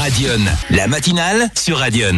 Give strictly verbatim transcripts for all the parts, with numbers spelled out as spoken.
Radion, la matinale sur Radion.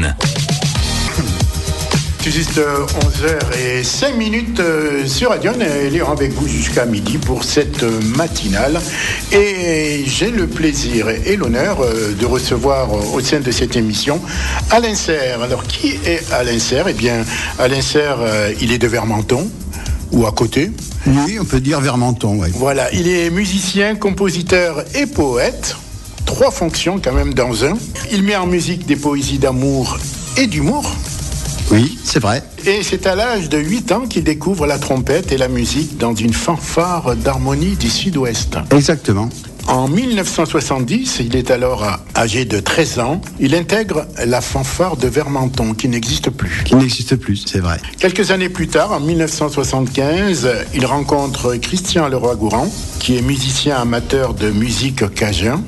C'est juste onze heures cinq minutes sur Radion et Léon avec vous jusqu'à midi pour cette matinale. Et j'ai le plaisir et l'honneur de recevoir au sein de cette émission Alain Serre. Alors, qui est Alain Serre ? Eh bien, Alain Serre, il est de Vermenton, ou à côté. Oui, on peut dire Vermenton, oui. Voilà, il est musicien, compositeur et poète. Trois fonctions quand même dans un. Il met en musique des poésies d'amour et d'humour. Oui, c'est vrai. Et c'est à l'âge de huit ans qu'il découvre la trompette et la musique dans une fanfare d'harmonie du Sud-Ouest. Exactement. En dix-neuf cent soixante-dix, il est alors âgé de treize ans, il intègre la fanfare de Vermenton, qui n'existe plus. Qui n'existe plus, c'est vrai. Quelques années plus tard, en dix-neuf cent soixante-quinze, il rencontre Christian Leroy-Gourhan, qui est musicien amateur de musique cajun.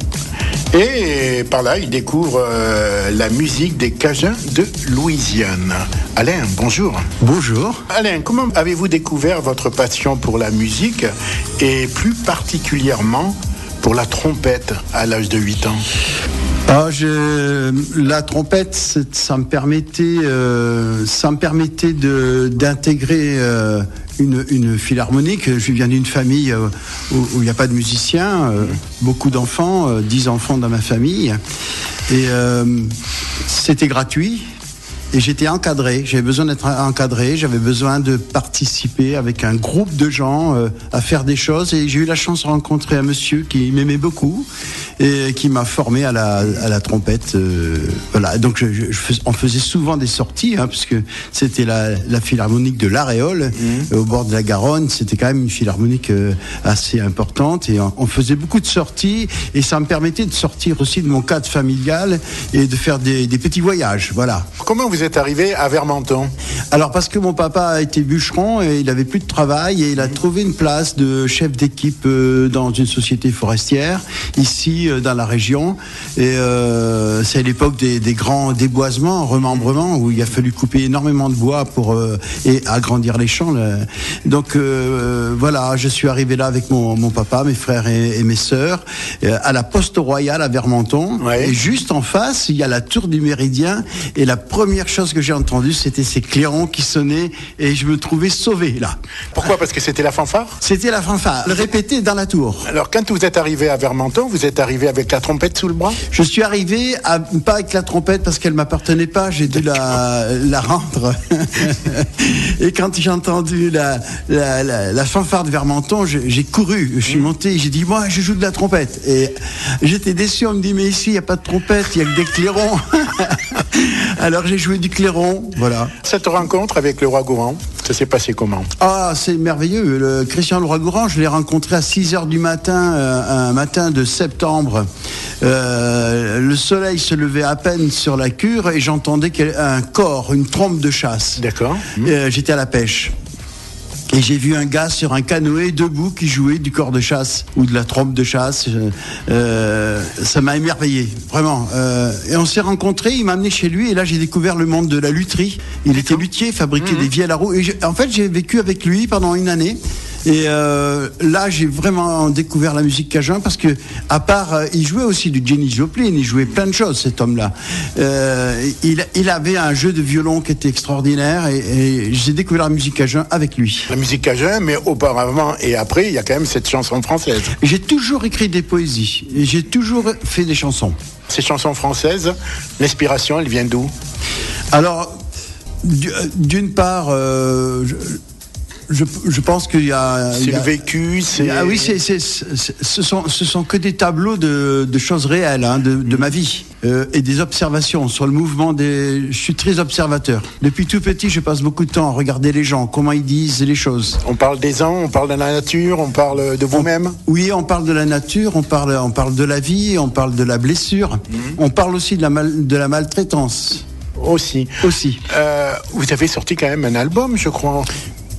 Et par là, il découvre euh, la musique des Cajuns de Louisiane. Alain, bonjour. Bonjour. Alain, comment avez-vous découvert votre passion pour la musique et plus particulièrement pour la trompette à l'âge de huit ans ? Ah, je, la trompette, ça me permettait, euh, ça me permettait de, d'intégrer euh, une, une philharmonique. Je viens d'une famille euh, où il n'y a pas de musiciens, euh, beaucoup d'enfants, euh, dix enfants dans ma famille, et euh, c'était gratuit. Et j'étais encadré, j'avais besoin d'être encadré, j'avais besoin de participer avec un groupe de gens euh, à faire des choses. Et j'ai eu la chance de rencontrer un monsieur qui m'aimait beaucoup et qui m'a formé à la, à la trompette. Euh, voilà, donc je, je fais, on faisait souvent des sorties, hein, parce que c'était la, la philharmonique de l'Aréole, mmh. au bord de la Garonne. C'était quand même une philharmonique euh, assez importante. Et on, on faisait beaucoup de sorties et ça me permettait de sortir aussi de mon cadre familial et de faire des, des petits voyages. Voilà. Comment vous Vous êtes arrivé à Vermenton ? Alors parce que mon papa a été bûcheron et il avait plus de travail et il a trouvé une place de chef d'équipe euh, dans une société forestière ici euh, dans la région. Et euh, c'est à l'époque des, des grands déboisements, remembrements, où il a fallu couper énormément de bois pour euh, et agrandir les champs. Là. Donc euh, voilà, je suis arrivé là avec mon, mon papa, mes frères et, et mes sœurs euh, à la Poste Royale à Vermenton. Ouais. Et juste en face, il y a la tour du Méridien et la première chose que j'ai entendue, c'était ces clairons qui sonnaient et je me trouvais sauvé là. Pourquoi ? Parce que c'était la fanfare ? C'était la fanfare, le répéter dans la tour. Alors quand vous êtes arrivé à Vermenton, vous êtes arrivé avec la trompette sous le bras ? Je suis arrivé, à, pas avec la trompette parce qu'elle ne m'appartenait pas, j'ai dû la, la rendre. Et quand j'ai entendu la, la, la, la fanfare de Vermenton, j'ai, j'ai couru, je suis monté, j'ai dit moi je joue de la trompette. Et j'étais déçu, on me dit mais ici il n'y a pas de trompette, il n'y a que des clairons. Alors j'ai joué du clairon, voilà. Cette rencontre avec Leroy-Gourhan, ça s'est passé comment ? Ah, c'est merveilleux. Le Christian Leroy-Gourhan, je l'ai rencontré à six heures du matin, euh, un matin de septembre. Euh, le soleil se levait à peine sur la cure et j'entendais un cor, une trompe de chasse. D'accord. Euh, j'étais à la pêche. Et j'ai vu un gars sur un canoë debout qui jouait du cor de chasse ou de la trompe de chasse. Euh, ça m'a émerveillé, vraiment. Euh, et on s'est rencontrés, il m'a amené chez lui et là j'ai découvert le monde de la lutherie. Il était luthier, fabriquait mmh. des vielles à roue. Et en fait j'ai vécu avec lui pendant une année. Et euh, là, j'ai vraiment découvert la musique cajun parce que, à part, euh, il jouait aussi du Jenny Joplin, il jouait plein de choses, cet homme-là. Euh, il, il avait un jeu de violon qui était extraordinaire et, et j'ai découvert la musique cajun avec lui. La musique cajun, mais auparavant et après, il y a quand même cette chanson française. J'ai toujours écrit des poésies et j'ai toujours fait des chansons. Ces chansons françaises, l'inspiration, elle vient d'où ? Alors, d'une part, euh, je, Je, je pense qu'il y a... C'est il y a, le vécu, c'est... Ah oui, c'est, c'est, c'est, ce, sont, ce sont que des tableaux de, de choses réelles, hein, de, de ma vie, euh, et des observations sur le mouvement des... Je suis très observateur. Depuis tout petit, je passe beaucoup de temps à regarder les gens, comment ils disent les choses. On parle des ans, on parle de la nature, on parle de vous-même. On, oui, on parle de la nature, on parle, on parle de la vie, on parle de la blessure, mmh. on parle aussi de la, mal, de la maltraitance. Aussi. Aussi. Euh, vous avez sorti quand même un album, je crois.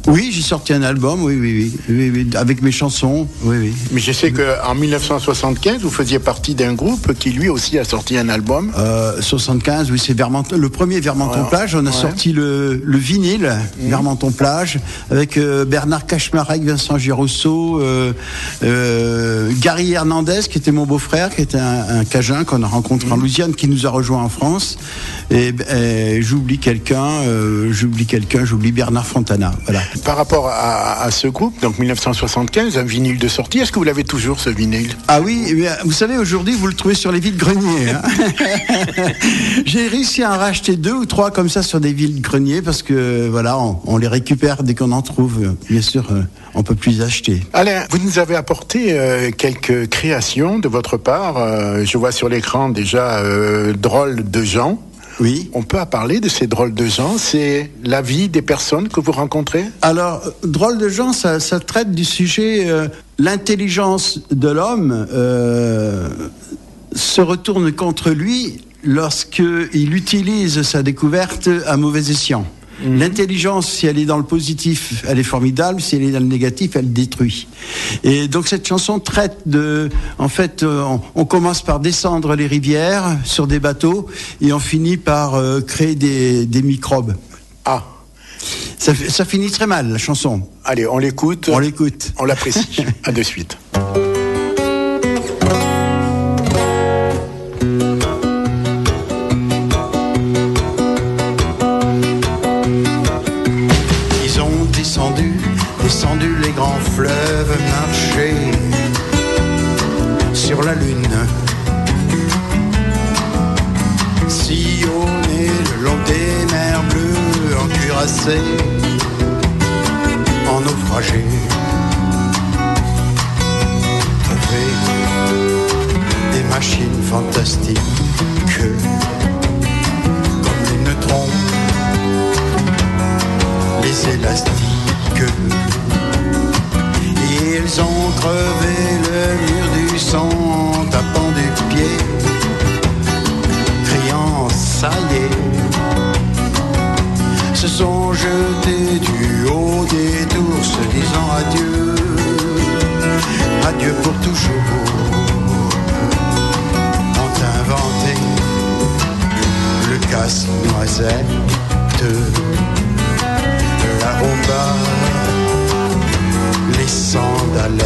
Oui, j'ai sorti un album, oui, oui, oui, oui, oui, avec mes chansons, oui, oui. Mais je sais qu'en dix-neuf cent soixante-quinze, vous faisiez partie d'un groupe qui lui aussi a sorti un album. Euh, soixante-quinze, oui, c'est Vermenton, le premier Vermenton-Plage. On a ouais. sorti le, le vinyle, mmh. Vermenton-Plage, avec euh, Bernard Cachmarek, Vincent Girosso, euh, euh, Gary Hernandez, qui était mon beau-frère, qui était un, un Cajun qu'on a rencontré mmh. en Louisiane, qui nous a rejoint en France. Et, et j'oublie quelqu'un, euh, j'oublie quelqu'un, j'oublie Bernard Fontana, voilà. Par rapport à, à ce groupe, donc dix-neuf cent soixante-quinze, un vinyle de sortie, est-ce que vous l'avez toujours ce vinyle? Ah oui, vous savez, aujourd'hui, vous le trouvez sur les vides-greniers. Hein. J'ai réussi à en racheter deux ou trois comme ça sur des vides-greniers parce que, voilà, on, on les récupère dès qu'on en trouve. Bien sûr, on peut plus les acheter. Alain, vous nous avez apporté euh, quelques créations de votre part. Euh, je vois sur l'écran déjà euh, Drôles de gens. Oui. On peut parler de ces drôles de gens, c'est la vie des personnes que vous rencontrez? Alors, drôles de gens, ça, ça traite du sujet, euh, l'intelligence de l'homme euh, se retourne contre lui lorsqu'il utilise sa découverte à mauvais escient. Mmh. L'intelligence, si elle est dans le positif, elle est formidable. Si elle est dans le négatif, elle détruit. Et donc cette chanson traite de... En fait, euh, on, on commence par descendre les rivières sur des bateaux et on finit par euh, créer des, des microbes. Ah. Ça, ça finit très mal, la chanson. Allez, on l'écoute. On l'écoute. On l'apprécie. À de suite. Descendu les grands fleuves, marché sur la lune, sillonné le long des mers bleues, encuirassé en naufragé, trouvé des machines fantastiques comme une trompe, les élastiques. Et ils ont crevé le mur du sang en tapant du pied, criant ça y est, se sont jetés du haut des tours, se disant adieu, adieu pour toujours. Ont inventé le casse-noisette, la rumba, les sandalettes.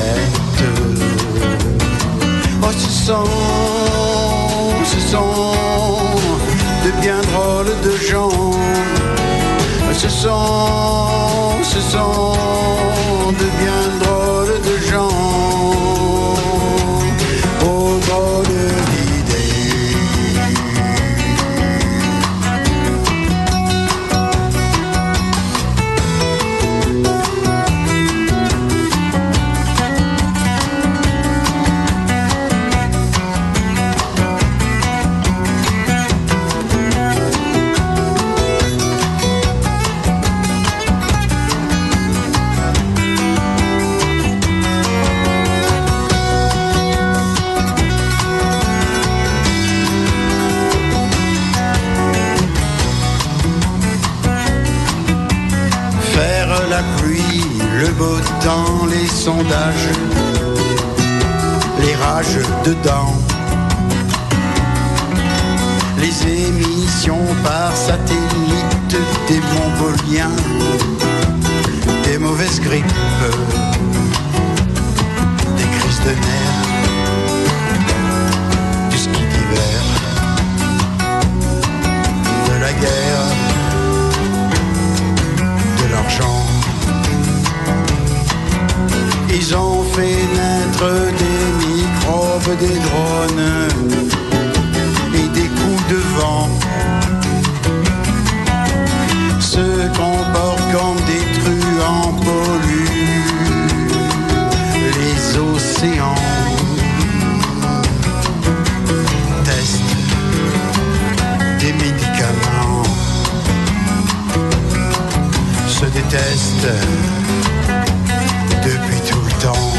Oh, ce sont, ce sont de bien drôles de gens. Ce sont, ce sont de bien drôles de gens. Oh, drôles d'idées. Le beau temps, les sondages, les rages dedans, les émissions par satellite, des mongoliens, des mauvaises grippes, des crises de nerfs, du ski d'hiver, de la guerre, de l'argent. Ils ont fait naître des microbes, des drones et des coups de vent. Se comportent comme des truands, polluent les océans. Testent des médicaments, se détestent depuis tout le temps.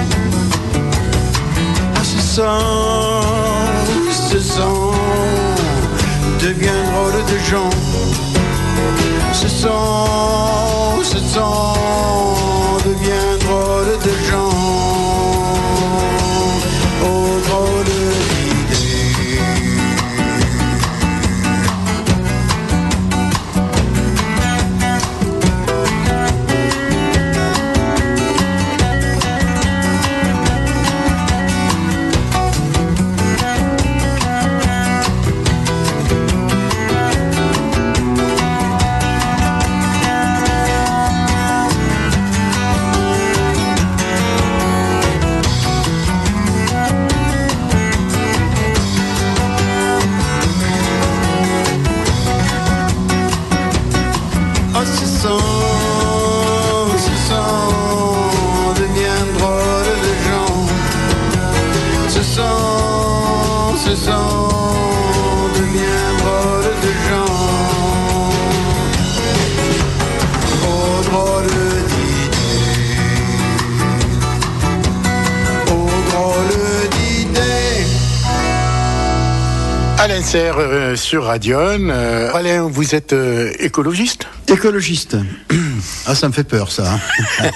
Ah, ce sont, ce sont de bien drôles de gens. Ce sont, ce sont Alain Serre euh, sur Radion. Euh, Alain, vous êtes euh, écologiste ? Écologiste. Ah, ça me fait peur, ça. Hein.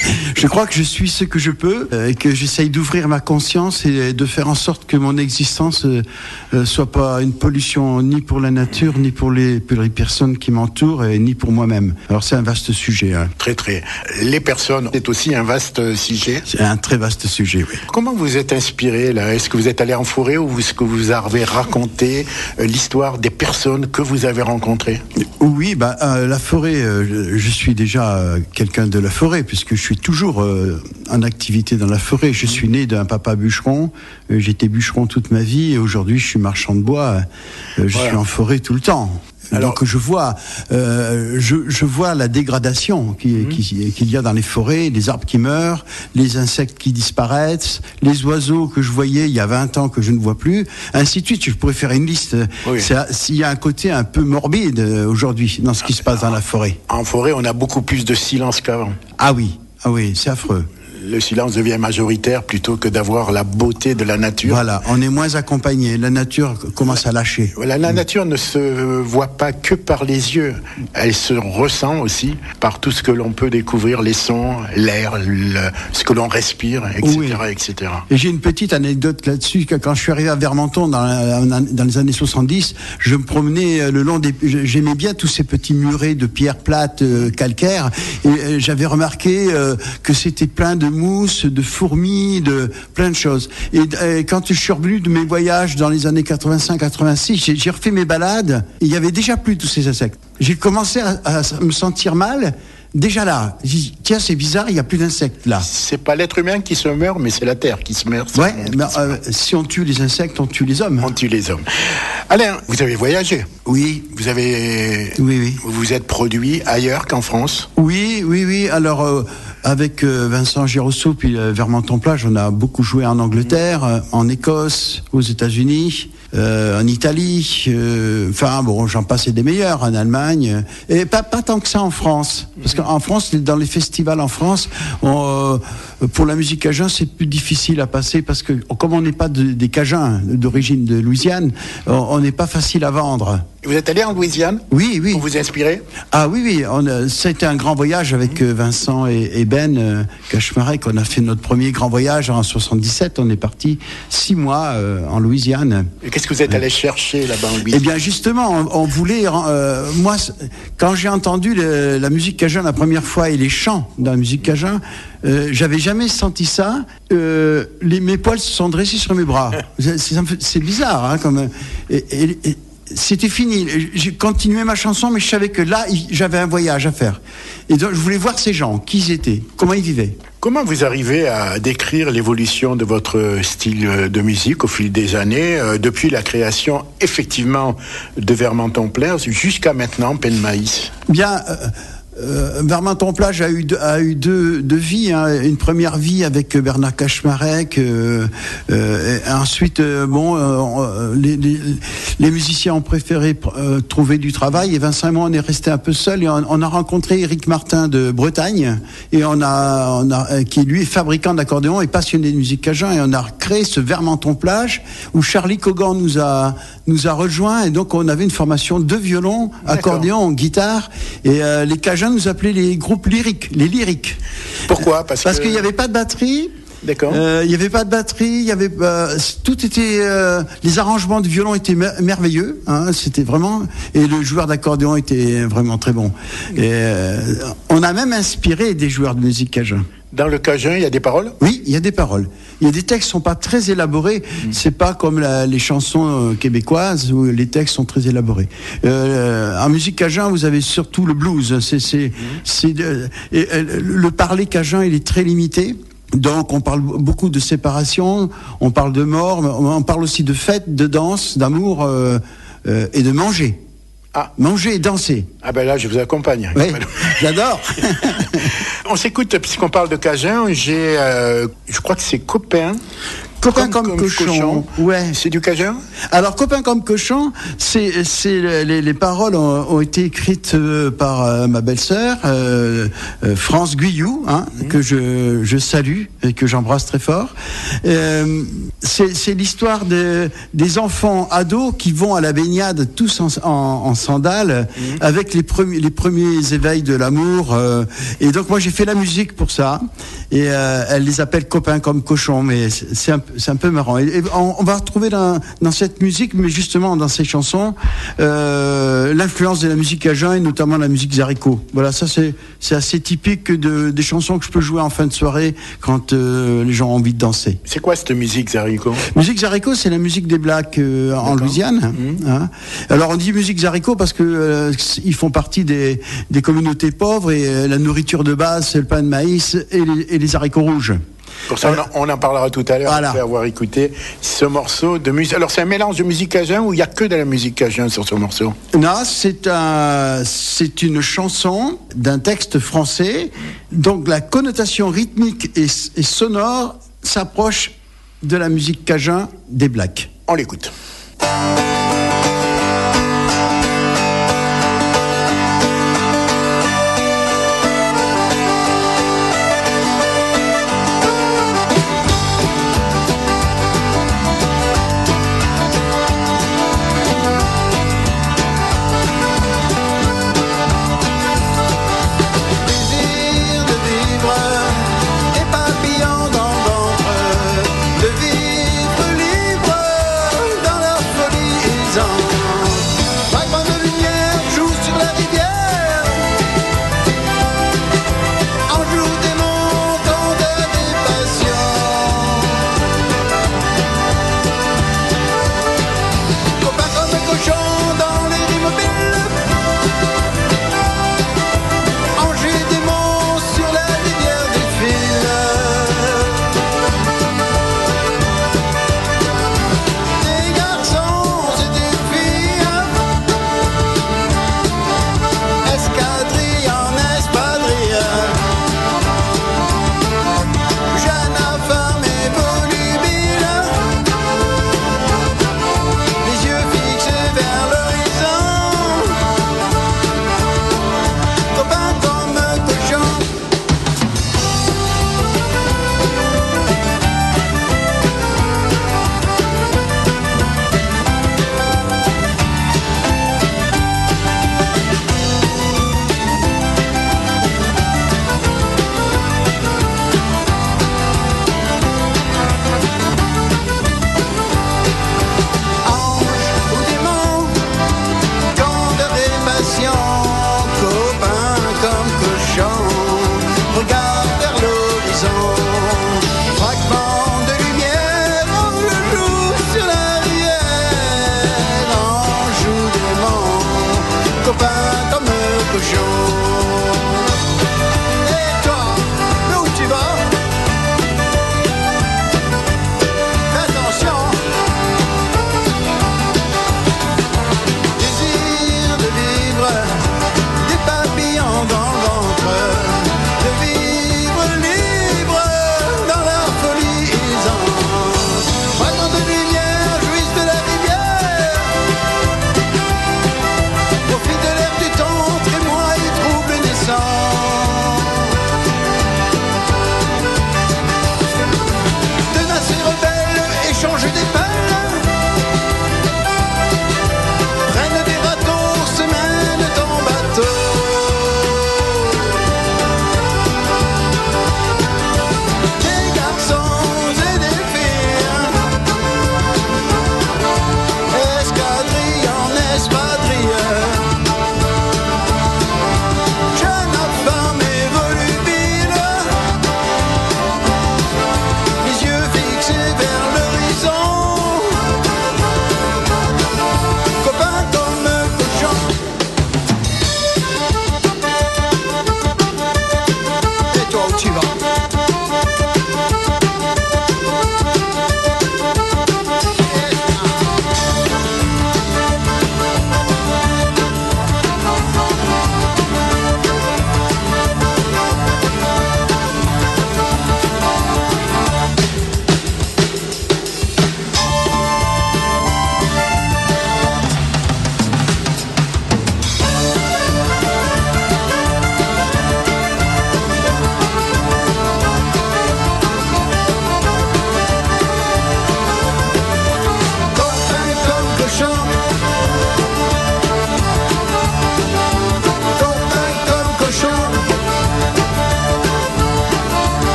Je crois que je suis ce que je peux euh, et que j'essaye d'ouvrir ma conscience et de faire en sorte que mon existence euh, euh, soit pas une pollution ni pour la nature, ni pour les, pour les personnes qui m'entourent, et ni pour moi-même. Alors, c'est un vaste sujet. Hein. Très, très. Les personnes, c'est aussi un vaste sujet. C'est un très vaste sujet, oui. Comment vous êtes inspiré, là ? Est-ce que vous êtes allé en forêt ou est-ce que vous avez raconté euh, l'histoire des personnes que vous avez rencontrées ? Oui, bah, euh, la forêt, euh, je, je suis déjà euh, quelqu'un de la forêt, puisque je suis toujours euh, en activité dans la forêt. Je suis né d'un papa bûcheron, euh, j'étais bûcheron toute ma vie, et aujourd'hui je suis marchand de bois, euh, je voilà. suis en forêt tout le temps. Alors, donc je vois, euh, je, je vois la dégradation qui, mmh. qui, qu'il y a dans les forêts, les arbres qui meurent, les insectes qui disparaissent, les oiseaux que je voyais il y a vingt ans que je ne vois plus, ainsi de suite. Je pourrais faire une liste. Oui. C'est, il y a un côté un peu morbide aujourd'hui dans ce qui se passe dans la forêt. En forêt, on a beaucoup plus de silence qu'avant. Ah oui, ah oui, c'est affreux. Le silence devient majoritaire plutôt que d'avoir la beauté de la nature. Voilà, on est moins accompagné. La nature commence à lâcher. La, la nature ne se voit pas que par les yeux. Elle se ressent aussi par tout ce que l'on peut découvrir, les sons, l'air, le, ce que l'on respire, et cetera, oui. et cetera. Et j'ai une petite anecdote là-dessus. Quand je suis arrivé à Vermenton dans, la, dans les années soixante-dix, je me promenais le long des... J'aimais bien tous ces petits murets de pierres plates, euh, calcaires. Et j'avais remarqué euh, que c'était plein de mousse, de fourmis, de plein de choses. Et, et quand je suis revenu de mes voyages dans les années quatre-vingt-cinq quatre-vingt-six, j'ai, j'ai refait mes balades, et il y avait déjà plus tous ces insectes. J'ai commencé à, à me sentir mal. Déjà là, j'ai dit, tiens, c'est bizarre, il n'y a plus d'insectes là. C'est pas l'être humain qui se meurt, mais c'est la terre qui se meurt. Ouais, mais euh, si on tue les insectes, on tue les hommes. On tue les hommes. Alain, vous avez voyagé ? Oui. Vous avez... Oui, oui. Vous vous êtes produit ailleurs qu'en France ? Oui, oui, oui. Alors, euh, avec euh, Vincent Girosso, puis euh, Vermenton-Plage, on a beaucoup joué en Angleterre, euh, en Écosse, aux États-Unis, euh, en Italie. Euh, enfin, bon, j'en passais des meilleurs, en Allemagne. Et pas, pas tant que ça en France. Parce qu'en France, dans les festivals en France, on, euh, pour la musique cajun, c'est plus difficile à passer parce que, comme on n'est pas de, des Cajuns d'origine de Louisiane, on n'est pas facile à vendre. Vous êtes allé en Louisiane ? Oui, oui. Pour vous inspirer ? Ah oui, oui. On a, ça a été un grand voyage avec euh, Vincent et, et Ben euh, Cachmarek. On a fait notre premier grand voyage en soixante-dix-sept. On est parti six mois euh, en Louisiane. Et qu'est-ce que vous êtes allé chercher là-bas en Louisiane ? Eh bien, justement, on, on voulait... Euh, moi, quand j'ai entendu le, la musique cajun la première fois et les chants dans la musique cajun, euh, j'avais jamais senti ça. Euh, les, mes poils se sont dressés sur mes bras. c'est, c'est, c'est bizarre, hein, comme... Et, et, et, c'était fini. J'ai continué ma chanson, mais je savais que là, j'avais un voyage à faire. Et donc, je voulais voir ces gens, qui ils étaient, comment ils vivaient. Comment vous arrivez à décrire l'évolution de votre style de musique au fil des années, euh, depuis la création, effectivement, de Vermenton-Plage jusqu'à maintenant, Peine Maïs ? Bien... Euh, Euh, Vermenton-Plage a eu deux, a eu deux, deux vies, hein. Une première vie avec Bernard Cachmarek, euh, euh, et ensuite euh, bon, euh, les, les, les musiciens ont préféré euh, trouver du travail et Vincent et moi on est resté un peu seuls et on, on a rencontré Éric Martin de Bretagne et on a, on a qui lui est fabricant d'accordéon et passionné de musique cajun et on a créé ce Vermenton-Plage où Charlie Cogan nous a nous a rejoint et donc on avait une formation de violon, accordéon, guitare et euh, les cajuns nous appelaient les groupes lyriques, les lyriques. Pourquoi ? Parce, Parce que... qu'il n'y avait pas de batterie. D'accord. Euh, il n'y avait pas de batterie. Il y avait euh, tout était. Euh, les arrangements de violon étaient mer- merveilleux. Hein, c'était vraiment. Et le joueur d'accordéon était vraiment très bon. Et euh, on a même inspiré des joueurs de musique cajun. Dans le cajun, il y a des paroles ? Oui, il y a des paroles. Il y a des textes qui sont pas très élaborés. Mmh. C'est pas comme la, les chansons euh, québécoises où les textes sont très élaborés. Euh, en musique cajun, vous avez surtout le blues. C'est, c'est, mmh. c'est euh, et, euh, le parler cajun, il est très limité. Donc on parle beaucoup de séparation, on parle de mort, on parle aussi de fête, de danse, d'amour euh, euh, et de manger. Ah. Manger et danser. Ah ben là, je vous accompagne. Oui, j'adore. On s'écoute, puisqu'on parle de cajun, j'ai, euh, je crois que c'est Copain Copain comme, comme cochon. cochon. Ouais. C'est du Cajun? Alors, Copain comme cochon, c'est, c'est les, les paroles ont, ont été écrites par euh, ma belle-sœur, euh, euh, France Guyou, hein, mmh. que je, je salue et que j'embrasse très fort. Euh, c'est, c'est l'histoire de, des enfants ados qui vont à la baignade tous en, en, en sandales, mmh. avec les premiers, les premiers éveils de l'amour. Euh, et donc, moi, j'ai fait la musique pour ça. Et euh, elle les appelle Copains comme cochon, mais c'est, c'est un C'est un peu marrant. Et, et on, on va retrouver dans, dans cette musique, mais justement dans ces chansons, euh, l'influence de la musique cajun et notamment la musique zariko. Voilà, ça c'est, c'est assez typique de, des chansons que je peux jouer en fin de soirée quand euh, les gens ont envie de danser. C'est quoi cette musique zariko? Musique zariko, c'est la musique des Blacks euh, en Louisiane. Mmh. Hein. Alors on dit musique zariko parce que euh, ils font partie des, des communautés pauvres et euh, la nourriture de base, c'est le pain de maïs et les, et les haricots rouges. Pour ça, on en parlera tout à l'heure, voilà. Après avoir écouté ce morceau de musique. Alors, c'est un mélange de musique cajun ou il n'y a que de la musique cajun sur ce morceau? Non, c'est, un, c'est une chanson d'un texte français. Donc, la connotation rythmique et, et sonore s'approche de la musique cajun des Blacks. On l'écoute. De vivre libre dans la folie.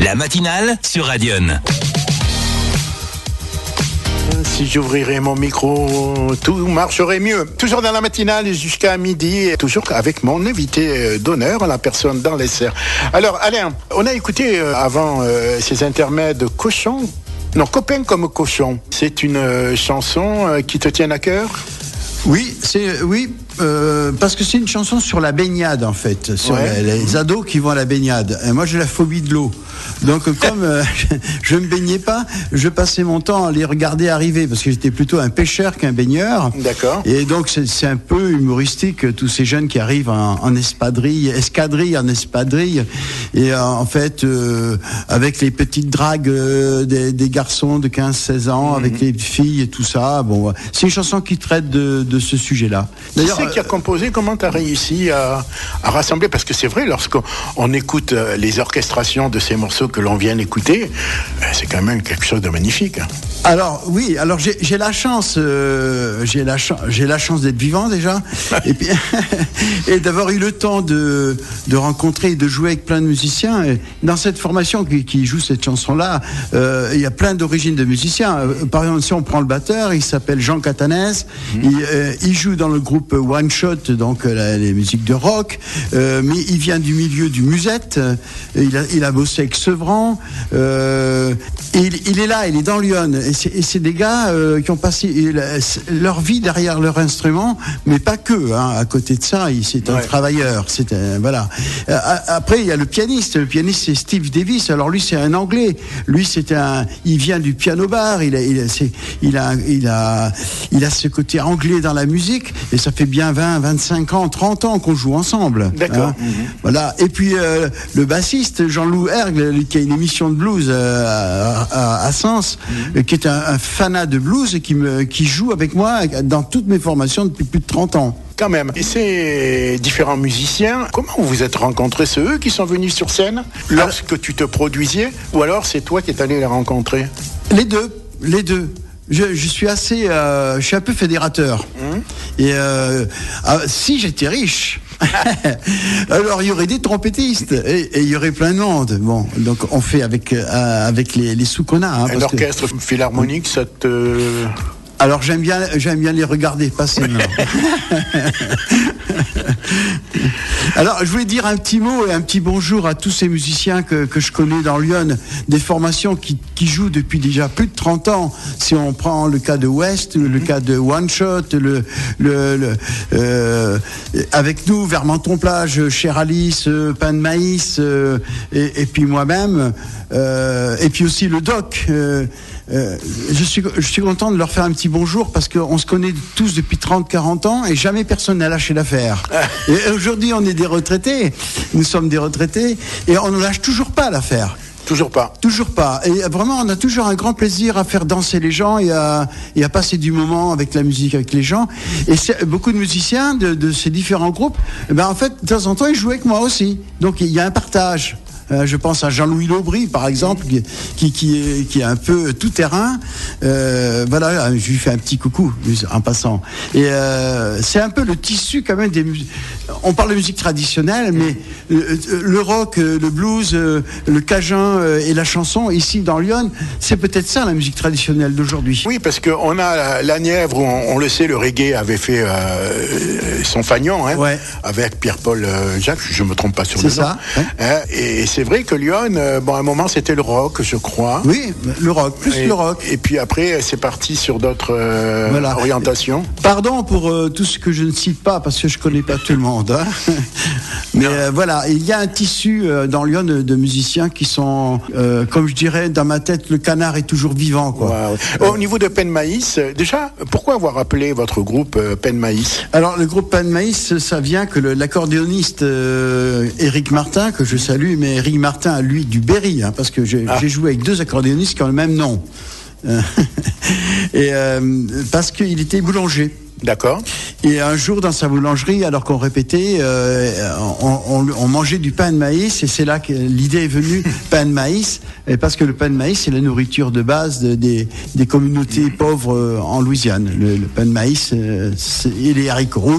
La matinale sur Radion. Si j'ouvrirais mon micro, tout marcherait mieux. Toujours dans la matinale jusqu'à midi, toujours avec mon invité d'honneur, la personne dans les serres. Alors Alain, on a écouté avant euh, ces intermèdes Cochon, non, Copain comme Cochon. C'est une euh, chanson euh, qui te tient à cœur ? Oui, c'est oui. Euh, parce que c'est une chanson sur la baignade en fait, sur ouais. les, les ados qui vont à la baignade. Et moi j'ai la phobie de l'eau, donc comme euh, je ne me baignais pas, je passais mon temps à les regarder arriver parce que j'étais plutôt un pêcheur qu'un baigneur. D'accord. Et donc c'est, c'est un peu humoristique tous ces jeunes qui arrivent en, en espadrille, escadrille en espadrille, et euh, en fait euh, avec les petites dragues euh, des, des garçons de quinze seize ans, mmh. avec les filles et tout ça. Bon, c'est une chanson qui traite de, de ce sujet-là. D'ailleurs. Qui a composé, comment tu as réussi à, à rassembler? Parce que c'est vrai, lorsqu'on on écoute les orchestrations de ces morceaux que l'on vient d'écouter, c'est quand même quelque chose de magnifique. Alors oui, alors j'ai, j'ai la chance, euh, j'ai la chance, j'ai la chance d'être vivant déjà, et puis et d'avoir eu le temps de de rencontrer et de jouer avec plein de musiciens. Et dans cette formation qui, qui joue cette chanson-là, euh, il y a plein d'origines de musiciens. Par exemple, si on prend le batteur, il s'appelle Jean Catanès, mmh. il, euh, il joue dans le groupe One Shot, donc la, les musiques de rock, euh, mais il vient du milieu du musette. Il a, il a bossé avec Sevran. Euh, et il, il est là, il est dans Lyon. Et c'est, et c'est des gars euh, qui ont passé leur vie derrière leur instrument, mais pas que. Hein. À côté de ça, il, c'est un ouais. travailleur. C'est un, voilà. Après, il y a le pianiste. Le pianiste, c'est Steve Davis. Alors lui, c'est un Anglais. Lui, c'est un. Il vient du piano bar. Il a, il a, c'est, il a, il a, il a ce côté anglais dans la musique. Et ça fait bien vingt, vingt-cinq ans, trente ans qu'on joue ensemble. D'accord. Hein. Mm-hmm. Voilà. Et puis euh, le bassiste Jean-Loup Hergle, qui a une émission de blues euh, à, à, à Sens, mm-hmm. qui est un, un fanat de blues et qui me, qui joue avec moi dans toutes mes formations depuis plus de trente ans. Quand même. Et ces différents musiciens, comment vous vous êtes rencontrés? C'est eux qui sont venus sur scène lorsque tu te produisais, ou alors c'est toi qui es allé les rencontrer? Les deux, les deux. Je, je suis assez, euh, je suis un peu fédérateur. Mmh. Et euh, euh, si j'étais riche, alors il y aurait des trompettistes et, et il y aurait plein de monde. Bon, donc on fait avec euh, avec les, les sous qu'on a. Hein, Un orchestre que... philharmonique, ça te... Alors j'aime bien, j'aime bien les regarder passer. Alors je voulais dire un petit mot et un petit bonjour à tous ces musiciens que, que je connais dans Lyon, des formations qui, qui jouent depuis déjà plus de trente ans. Si on prend le cas de West, mm-hmm. le cas de One Shot, le, le, le euh, avec nous Vermenton-Plage, Cher Alice, euh, Pain de Maïs, euh, et, et puis moi-même, euh, et puis aussi le Doc. Euh, Euh, je suis, je suis content de leur faire un petit bonjour parce qu'on se connaît tous depuis trente, quarante ans et jamais personne n'a lâché l'affaire. Et aujourd'hui, on est des retraités, nous sommes des retraités et on ne lâche toujours pas l'affaire. Toujours pas. Toujours pas. Et vraiment, on a toujours un grand plaisir à faire danser les gens et à, et à passer du moment avec la musique, avec les gens. Et c'est, beaucoup de musiciens de, de ces différents groupes, eh ben en fait, de temps en temps, ils jouent avec moi aussi. Donc, il y a un partage. Euh, je pense à Jean-Louis Laubry, par exemple, qui, qui, qui, est, qui est un peu tout terrain. Euh, voilà, je lui fais un petit coucou en passant. Et euh, c'est un peu le tissu quand même des musiques. On parle de musique traditionnelle, mais le, le rock, le blues, le cajun et la chanson, ici dans Lyon, c'est peut-être ça la musique traditionnelle d'aujourd'hui. Oui, parce qu'on a la, la Nièvre, où on, on le sait, le reggae avait fait euh, son fanion, hein, ouais. avec Pierre-Paul Jacques, je ne me trompe pas sur c'est le nom. Ça, hein. Hein, et, et c'est vrai que Lyon, euh, bon, à un moment, c'était le rock, je crois. Oui, le rock, plus et, le rock. Et puis après, c'est parti sur d'autres euh, voilà. orientations. Pardon pour euh, tout ce que je ne cite pas, parce que je ne connais pas tout le monde. Hein. Mais euh, voilà, il y a un tissu euh, dans Lyon de, de musiciens qui sont, euh, comme je dirais, dans ma tête, le canard est toujours vivant, quoi. Wow. Euh, Au niveau de Pain de Maïs, déjà, pourquoi avoir appelé votre groupe euh, Pain de Maïs? Alors, le groupe Pain de Maïs, ça vient que le, l'accordéoniste euh, Éric Martin, que je salue, mais Éric Martin, lui, du Berry, hein, parce que j'ai, ah. j'ai joué avec deux accordéonistes qui ont le même nom. Et euh, parce qu'il était boulanger. D'accord. Et un jour, dans sa boulangerie, alors qu'on répétait, euh, on, on, on mangeait du pain de maïs, et c'est là que l'idée est venue, pain de maïs, et parce que le pain de maïs, c'est la nourriture de base de, des, des communautés pauvres en Louisiane. Le, le pain de maïs euh, et les haricots rouges,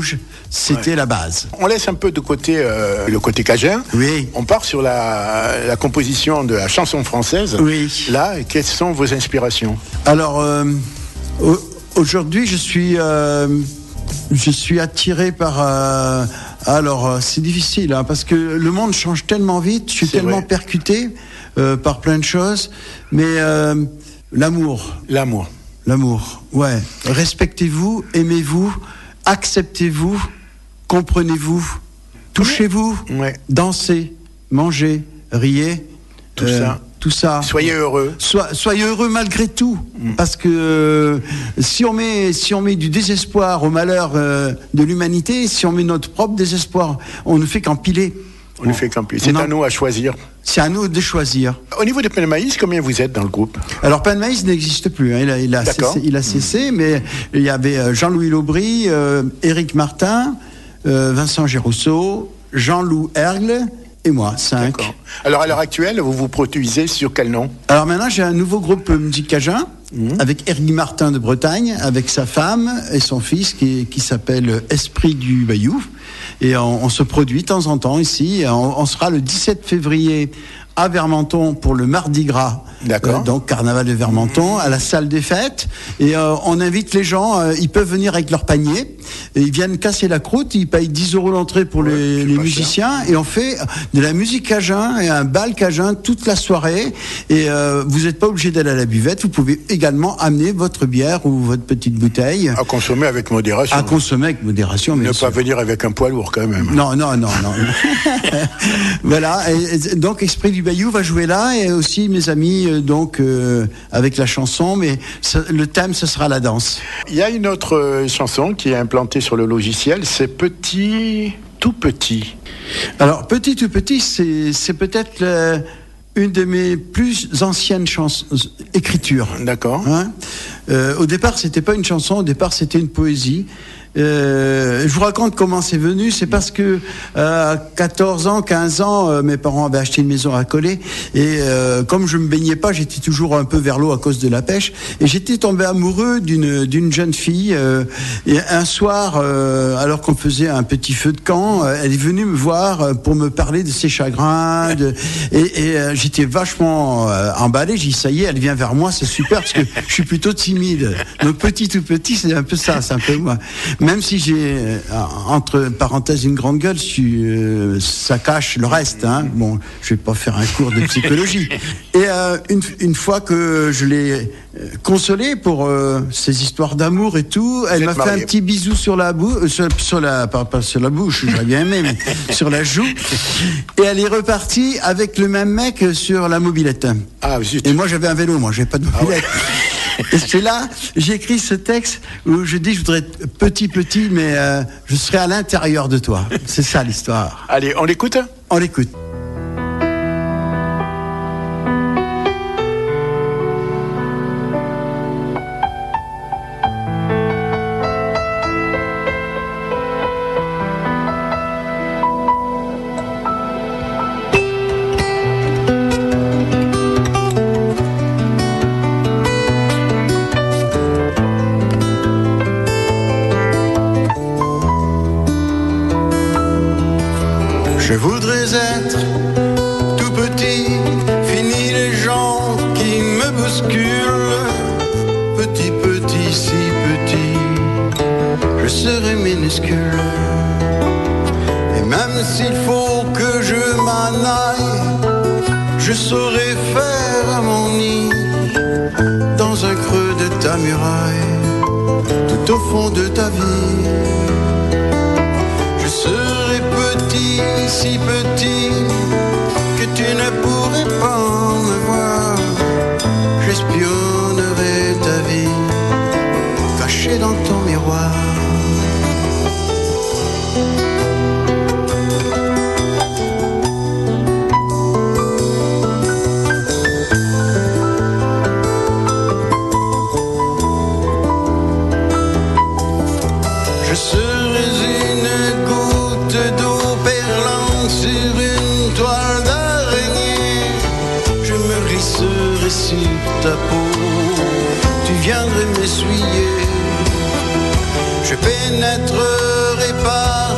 C'était ouais. la base. On laisse un peu de côté euh, le côté cajun. Oui. On part sur la, la composition de la chanson française. Oui. Là, quelles sont vos inspirations? Alors, euh, aujourd'hui, je suis, euh, je suis attiré par... Euh, alors, c'est difficile, hein, parce que le monde change tellement vite, je suis c'est tellement vrai. percuté euh, par plein de choses, mais euh, l'amour. L'amour. L'amour, ouais. Respectez-vous, aimez-vous, acceptez-vous, comprenez-vous, touchez-vous, ouais. dansez, mangez, riez. Tout euh, ça. Tout ça. Soyez heureux. So, soyez heureux malgré tout, mmh. parce que euh, si on met si on met du désespoir au malheur euh, de l'humanité, si on met notre propre désespoir, on ne fait qu'empiler. On ne fait qu'empiler. C'est à nous à choisir. C'est à nous de choisir. Au niveau de Pain de Maïs, combien vous êtes dans le groupe? Alors Pain de Maïs n'existe plus. Hein. Il a, il a cessé, il a cessé mmh. mais il y avait Jean-Louis Laubry, euh, Éric Martin, euh, Vincent Gérousseau, Jean-Loup Hergle. Et moi, cinq. D'accord. Alors, à l'heure actuelle, vous vous produisez sur quel nom? Alors maintenant, j'ai un nouveau groupe musique cajun, mmh. avec Éric Martin de Bretagne, avec sa femme et son fils, qui, qui s'appelle Esprit du Bayou. Et on, on se produit de temps en temps ici. On, on sera le dix-sept février à Vermenton pour le Mardi Gras. D'accord. Euh, donc, carnaval de Vermenton, à la salle des fêtes. Et euh, on invite les gens, euh, ils peuvent venir avec leur panier. Et ils viennent casser la croûte, ils payent dix euros l'entrée pour ouais, les, les musiciens. Cher. Et on fait de la musique cajun et un bal cajun toute la soirée. Et euh, vous n'êtes pas obligé d'aller à la buvette. Vous pouvez également amener votre bière ou votre petite bouteille. À consommer avec modération. À consommer avec modération. Ne pas venir avec un poids lourd quand même. Non, non, non, non. Voilà. Et, et donc, Esprit du Bayou va jouer là. Et aussi mes amis, euh, donc, euh, avec la chanson. Mais ça, le thème, ce sera la danse. Il y a une autre euh, chanson qui est implantée sur le logiciel. C'est Petit, tout petit. Alors, Petit, tout petit, c'est, c'est peut-être le, une de mes plus anciennes chansons, écritures. D'accord. Hein euh, au départ, c'était pas une chanson. Au départ, c'était une poésie. Euh, je vous raconte comment c'est venu. C'est parce que euh, à quatorze ans, quinze ans, euh, mes parents avaient acheté une maison à Collet et euh, comme je me baignais pas, j'étais toujours un peu vers l'eau à cause de la pêche et j'étais tombé amoureux d'une d'une jeune fille. Euh, et un soir, euh, alors qu'on faisait un petit feu de camp, euh, elle est venue me voir pour me parler de ses chagrins. De, et et euh, j'étais vachement euh, emballé. J'ai dit ça y est, elle vient vers moi, c'est super parce que je suis plutôt timide. Donc petit tout petit, c'est un peu ça, c'est un peu moi. Même si j'ai, euh, entre parenthèses, une grande gueule, si, euh, ça cache le reste. Hein. Bon, je vais pas faire un cours de psychologie. Et euh, une, une fois que je l'ai consolée pour euh, ces histoires d'amour et tout, elle m'a fait un petit bisou sur la bouche, euh, sur, sur la, pas, pas sur la bouche, j'aurais bien aimé, mais sur la joue. Et elle est repartie avec le même mec sur la mobilette. Ah, zut. Et moi, j'avais un vélo, moi, j'avais pas de mobilette. Ah ouais. Et c'est là, j'ai écrit ce texte où je dis je voudrais être petit petit, mais euh, je serai à l'intérieur de toi. C'est ça l'histoire. Allez, on l'écoute ? On l'écoute. Je voudrais être tout petit, fini les gens qui me bousculent. Petit, petit, si petit, je serai minuscule. Et même s'il faut que je m'en aille, je saurai faire mon nid dans un creux de ta muraille, tout au fond de ta vie. Je serai petit, si petit, que tu ne pourrais pas me voir. J'espionnerai ta vie, cachée dans ton miroir. Je serai une goutte d'eau perlant sur une toile d'araignée. Je me glisserai sur ta peau, tu viendrais m'essuyer. Je pénétrerai par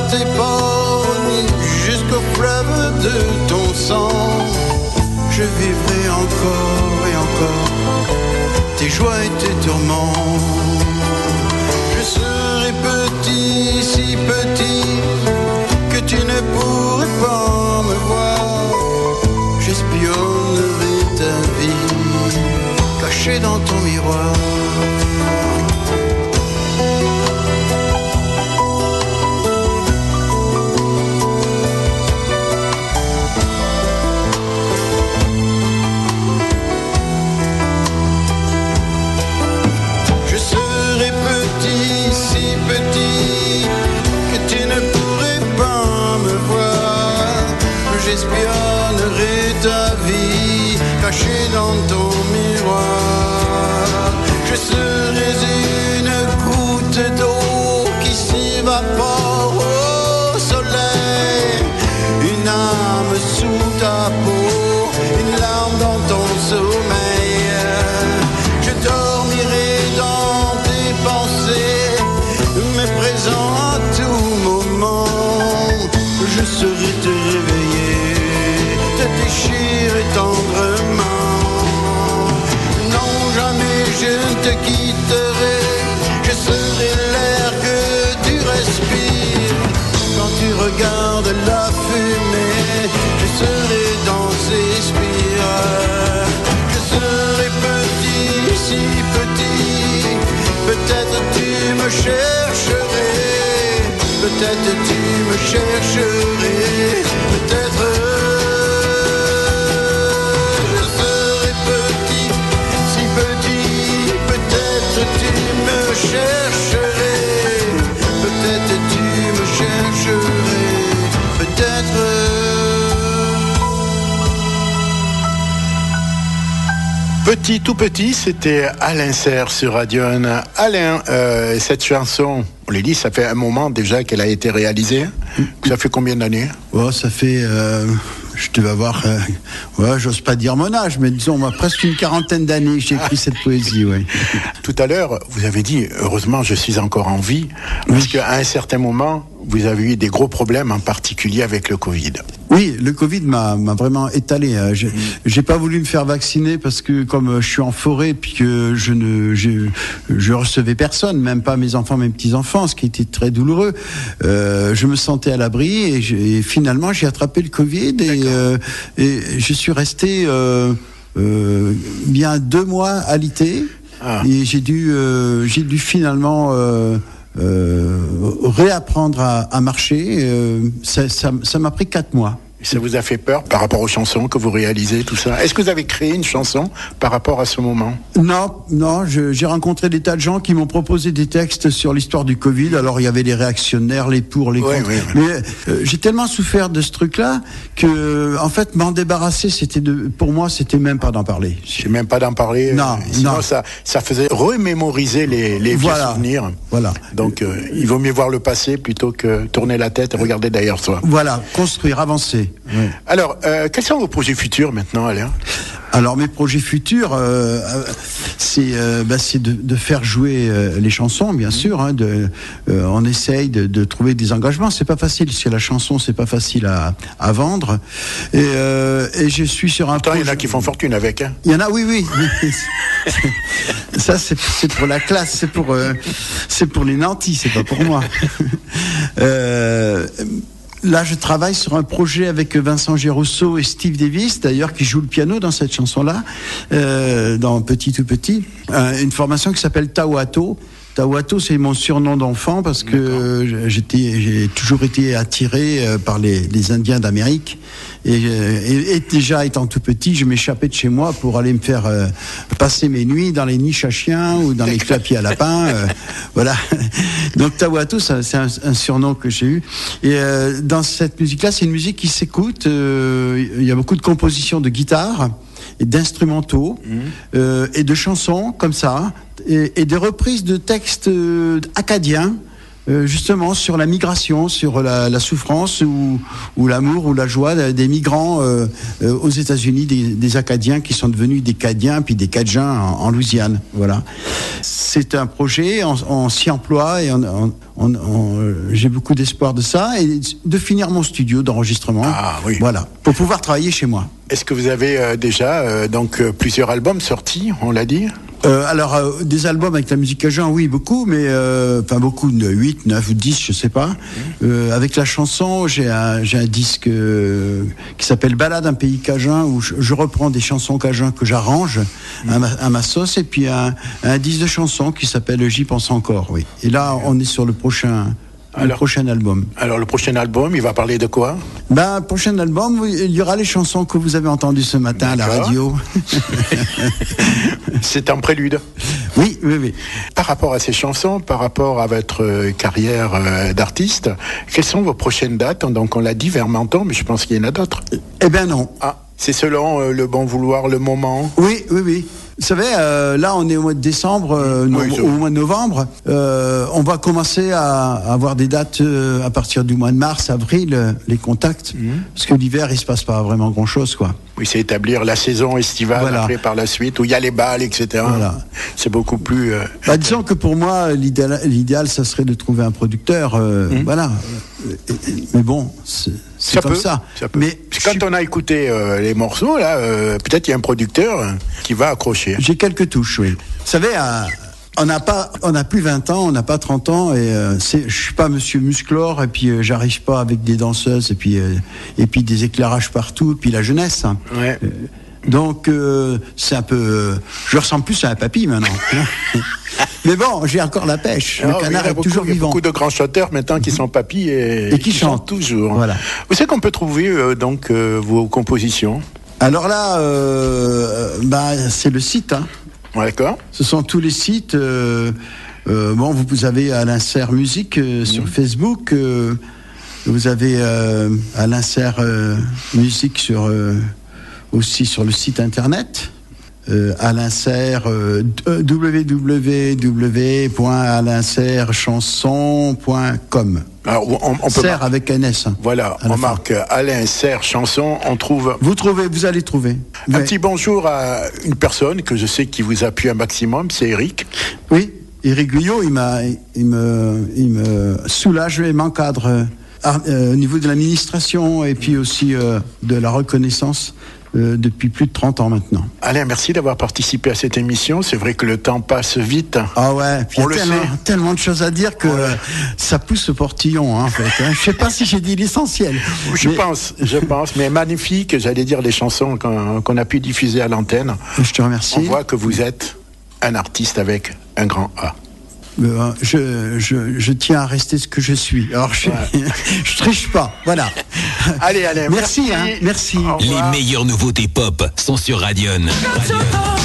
de ton sang, je vivrai encore et encore tes joies et tes tourments. Je serai petit, si petit, que tu ne pourrais pas me voir. J'espionnerai ta vie, cachée dans ton miroir. J'espionnerai ta vie cachée dans ton miroir. Je serai une goutte d'eau qui s'évapore au soleil, une âme sous ta peau, une larme dans ton sommeil. Je dormirai dans tes pensées, mais présent à tout moment. Je serai te réveiller, te déchirer tendrement. Non, jamais je ne te quitterai. Je serai l'air que tu respires. Quand tu regardes la fumée, je serai dans ses spires. Je serai petit, si petit, peut-être tu me chercherais. Peut-être tu me chercherais, peut-être je serai petit, si petit, peut-être tu me chercherais, peut-être tu me chercherais, peut-être. Petit tout petit, c'était Alain Serre sur Radion. Alain, euh, cette chanson, on l'a dit, ça fait un moment déjà qu'elle a été réalisée. Ça fait combien d'années ? Oh, ça fait, euh, je devais avoir, euh, ouais, j'ose pas dire mon âge, mais disons, moi, presque une quarantaine d'années que j'ai écrit cette poésie, oui. Tout à l'heure, vous avez dit, heureusement, je suis encore en vie, parce qu'à un certain moment, vous avez eu des gros problèmes, en particulier avec le Covid. Oui, le Covid m'a, m'a vraiment étalé. J'ai, mmh. j'ai pas voulu me faire vacciner parce que comme je suis en forêt, puis que je ne, je, je recevais personne, même pas mes enfants, mes petits enfants, ce qui était très douloureux. Euh, je me sentais à l'abri et, et finalement j'ai attrapé le Covid et, euh, et je suis resté euh, euh, bien deux mois alité ah. et j'ai dû, euh, j'ai dû finalement. Euh, Euh, réapprendre à, à marcher, euh, ça, ça, ça m'a pris quatre mois. Ça vous a fait peur par rapport aux chansons que vous réalisez, tout ça ? Est-ce que vous avez créé une chanson par rapport à ce moment ? Non, non, je, j'ai rencontré des tas de gens qui m'ont proposé des textes sur l'histoire du Covid. Alors il y avait les réactionnaires, les pour, les contre. Oui, oui, oui. Mais euh, j'ai tellement souffert de ce truc-là que, en fait, m'en débarrasser, c'était de, pour moi, c'était même pas d'en parler. C'est même pas d'en parler. Non, euh, sinon non. ça, ça faisait remémoriser les, les vieux voilà. souvenirs. Voilà. Donc euh, il vaut mieux voir le passé plutôt que tourner la tête et regarder derrière soi. Voilà, construire, avancer. Oui. Alors, euh, quels sont vos projets futurs maintenant, Alain ? Alors mes projets futurs, euh, c'est, euh, bah, c'est de, de faire jouer euh, les chansons, bien sûr. Hein, de, euh, on essaye de, de trouver des engagements. C'est pas facile, parce que la chanson, c'est pas facile à, à vendre. Et, euh, et je suis sur un. Pourtant, il y en a qui font fortune avec. Hein. Il y en a, oui, oui. Ça, c'est, c'est pour la classe, c'est pour, euh, c'est pour les nantis, c'est pas pour moi. euh, Là, je travaille sur un projet avec Vincent Gérousseau et Steve Davis, d'ailleurs, qui joue le piano dans cette chanson-là, euh, dans Petit tout petit. Euh, une formation qui s'appelle Tawato. Tawato, c'est mon surnom d'enfant parce que j'étais, j'ai toujours été attiré par les, les Indiens d'Amérique. Et, et, et déjà étant tout petit, je m'échappais de chez moi pour aller me faire euh, passer mes nuits dans les niches à chiens ou dans les clapiers à lapins. Euh, voilà. Donc Tawato, ça, c'est un, un surnom que j'ai eu. Et euh, dans cette musique-là, c'est une musique qui s'écoute. Euh, il y a beaucoup de compositions de guitare et d'instrumentaux mmh. euh, et de chansons comme ça et, et de reprises de textes euh, acadiens. Euh, justement sur la migration, sur la, la souffrance ou, ou l'amour ou la joie des migrants euh, euh, aux États-Unis, des, des Acadiens qui sont devenus des Cadiens puis des Cajuns en, en Louisiane. Voilà. C'est un projet, on, on s'y emploie et on, on, on, on, j'ai beaucoup d'espoir de ça et de finir mon studio d'enregistrement. Ah oui. Voilà, pour pouvoir travailler chez moi. Est-ce que vous avez euh, déjà euh, donc euh, plusieurs albums sortis, on l'a dit? Euh, alors, euh, des albums avec la musique cajun, oui, beaucoup, mais euh, enfin beaucoup, huit, neuf ou dix, je sais pas. Mmh. Euh, avec la chanson, j'ai un, j'ai un disque euh, qui s'appelle Balade un pays cajun, où je, je reprends des chansons cajun que j'arrange mmh. à, ma, à ma sauce, et puis un, un disque de chansons qui s'appelle J'y pense encore, oui. Et là, on est sur le prochain... Alors, le prochain album. Alors le prochain album, il va parler de quoi? Ben, le prochain album, il y aura les chansons que vous avez entendues ce matin D'accord. à la radio. C'est un prélude. Oui, oui, oui. Par rapport à ces chansons, par rapport à votre carrière d'artiste, quelles sont vos prochaines dates? Donc on l'a dit vers Menton, mais je pense qu'il y en a d'autres. Eh bien non. Ah, c'est selon euh, le bon vouloir, le moment? Oui, oui, oui. Vous savez, euh, là, on est au mois de décembre, euh, oui, no- au mois de novembre. Euh, on va commencer à, à avoir des dates euh, à partir du mois de mars, avril, euh, les contacts. Mmh. Parce que l'hiver, il se passe pas vraiment grand-chose, quoi. Oui, c'est établir la saison estivale voilà. après par la suite, où il y a les balles, et cetera. Voilà. C'est beaucoup plus... Euh... Bah, disons que pour moi, l'idéal, l'idéal, ça serait de trouver un producteur. Euh, mmh. Voilà. Mais bon, c'est, c'est ça comme peut, ça. ça peut. Mais quand suis... on a écouté euh, les morceaux, là, euh, peut-être il y a un producteur euh, qui va accrocher. J'ai quelques touches, oui. Vous savez, à... On n'a pas, on n'a plus vingt ans, on n'a pas trente ans, et euh, c'est, je suis pas Monsieur Musclor, et puis euh, j'arrive pas avec des danseuses, et puis euh, et puis des éclairages partout, et puis la jeunesse. Hein. Ouais. Euh, donc euh, c'est un peu, euh, je ressemble plus à un papy maintenant. Mais bon, j'ai encore la pêche. Alors, le canard oui, est beaucoup, toujours vivant. Il y a beaucoup de grands chanteurs maintenant qui sont papys et, et qui, qui chantent. chantent toujours. Voilà. Où c'est qu'on peut trouver euh, donc euh, vos compositions? Alors là, euh, bah c'est le site. Hein. D'accord. Ce sont tous les sites. Euh, euh, bon, vous avez Alain Serre Musique euh, mmh. sur Facebook. Euh, vous avez euh, Alain Serre euh, Musique sur euh, aussi sur le site internet. Euh, Alain Serre euh, w w w point alain serre chanson point com. Alors on, on peut Serre mar- avec un S. Hein, voilà, on marque Alain Serre chanson, on trouve. Vous trouvez, vous allez trouver. Un ouais. petit bonjour à une personne que je sais qui vous appuie un maximum, c'est Eric. Oui, Eric Guyot, il m'a, il me, il me soulage et m'encadre euh, euh, au niveau de l'administration et puis aussi euh, de la reconnaissance. Euh, depuis plus de trente ans maintenant. Alain, merci d'avoir participé à cette émission. C'est vrai que le temps passe vite. Ah ouais, puis il y a tellement, tellement de choses à dire que ouais. euh, ça pousse au portillon, hein, en fait. Hein. Je sais pas si j'ai dit l'essentiel. Je mais... pense, je pense. Mais magnifique, j'allais dire, les chansons qu'on, qu'on a pu diffuser à l'antenne. Je te remercie. On voit que vous êtes un artiste avec un grand A. Euh, je, je, je tiens à rester ce que je suis. Alors, je, ouais. je triche pas. Voilà. Allez, allez. Merci, merci. Hein, merci. Les meilleures nouveautés pop sont sur Radion. Radion.